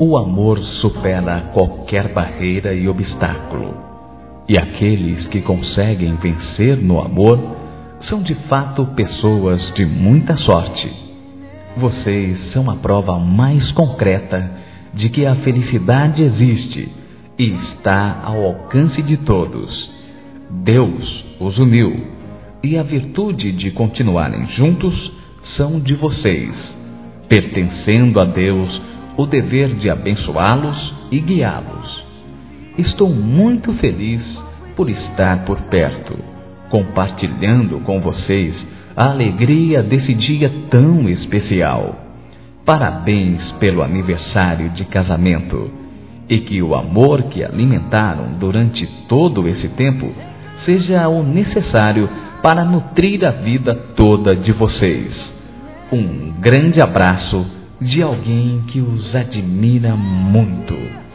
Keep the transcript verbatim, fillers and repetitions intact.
O amor supera qualquer barreira e obstáculo. E aqueles que conseguem vencer no amor são de fato pessoas de muita sorte. Vocês são a prova mais concreta de que a felicidade existe e está ao alcance de todos. Deus os uniu e a virtude de continuarem juntos são de vocês, pertencendo a Deus o dever de abençoá-los e guiá-los. Estou muito feliz por estar por perto, compartilhando com vocês a alegria desse dia tão especial. Parabéns pelo aniversário de casamento e que o amor que alimentaram durante todo esse tempo seja o necessário para nutrir a vida toda de vocês. Um grande abraço de alguém que os admira muito.